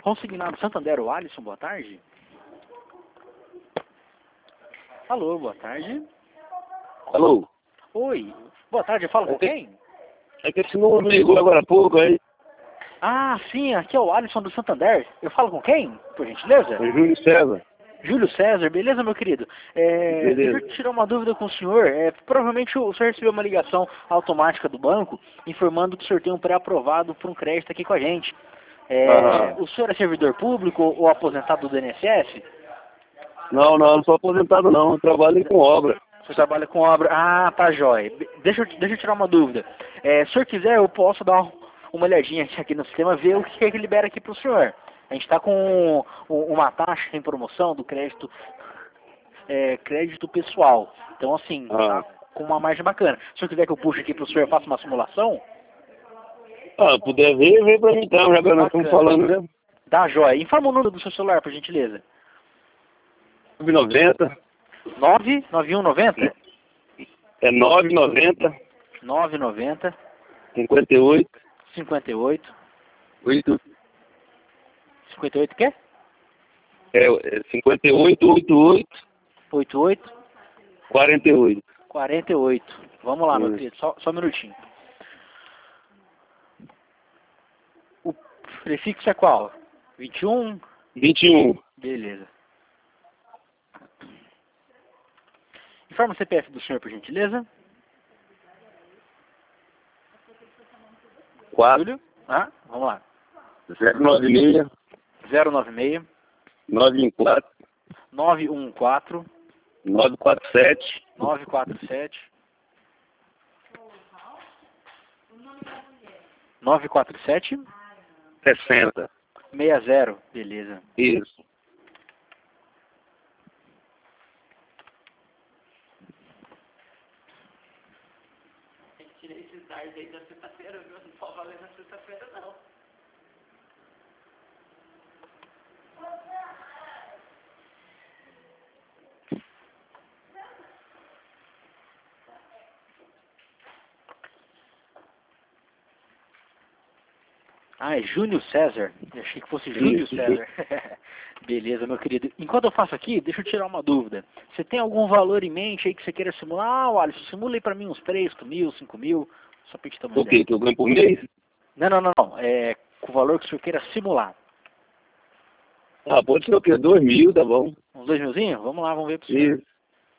Consignado Santander, o Alisson, boa tarde. Alô, boa tarde. Alô? Oi, boa tarde, eu falo com quem? É que esse número me ligou agora há pouco, aí. Ah, sim, aqui é o Alisson do Santander. Eu falo com quem, por gentileza? É Júlio César. Júlio César, beleza, meu querido? Deixa Beleza. eu tirar uma dúvida com o senhor. Provavelmente o senhor recebeu uma ligação automática do banco informando que o senhor tem um pré-aprovado por um crédito aqui com a gente. Aham. O senhor é servidor público ou aposentado do INSS? Não sou aposentado não, eu trabalho com obra. Você trabalha com obra. Ah, tá jóia. Deixa eu tirar uma dúvida. Se o senhor quiser, eu posso dar uma olhadinha aqui no sistema, ver o que é que libera aqui para o senhor. A gente está com uma taxa em promoção do crédito, crédito pessoal. Então, assim, tá com uma margem bacana. Se o senhor quiser que eu puxe aqui para o senhor, eu faça uma simulação? Puder ver, vem pra mim então, já que nós estamos falando, né? Tá jóia. Informa o número do seu celular, por gentileza. 990. 99190? É 990. 990 58. 58 8. 58 o quê? É 58, 88. 88 48. 48. Vamos lá, meu querido, só um minutinho. O prefixo é qual? 21? 21. Beleza. Informa o CPF do senhor, por gentileza. 4. Júlio? Ah, vamos lá. 096. 096 914. 914 947. 947 947 60. 60. Beleza. Isso. Tem que tirar esses dados aí da sexta-feira, viu? Não pode valer na sexta-feira, não. Ah, é Júnior César. Eu achei que fosse Júlio César. Beleza, meu querido. Enquanto eu faço aqui, deixa eu tirar uma dúvida. Você tem algum valor em mente aí que você queira simular? Ah, Alisson, simula aí pra mim uns 3 mil, 5 mil. Só pra gente ter uma ideia. O quê? Que eu ganho por mês? Não. É com o valor que o senhor queira simular. Pode ser o quê? 2.000, tá bom. Uns 2 milzinhos? Vamos lá, vamos ver pro senhor. Isso.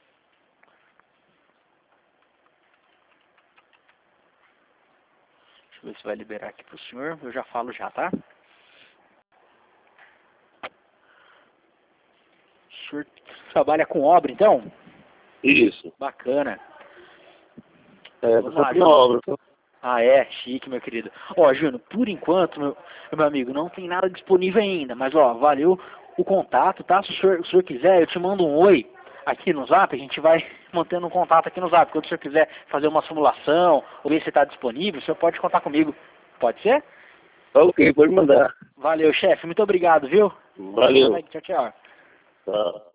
Deixa eu ver se vai liberar aqui pro senhor. Eu já falo já, tá? O senhor trabalha com obra, então? Isso. Bacana. Vamos lá, obra. Ah, é? Chique, meu querido. Ó, Júnior, por enquanto, meu amigo, não tem nada disponível ainda. Mas, ó, valeu o contato, tá? Se o senhor quiser, eu te mando um oi aqui no Zap. A gente vai mantendo um contato aqui no Zap. Quando o senhor quiser fazer uma simulação ou ver se está disponível, o senhor pode contar comigo. Pode ser? Ok, pode mandar. Valeu, chefe. Muito obrigado, viu? Valeu. Tchau, tchau. Tá.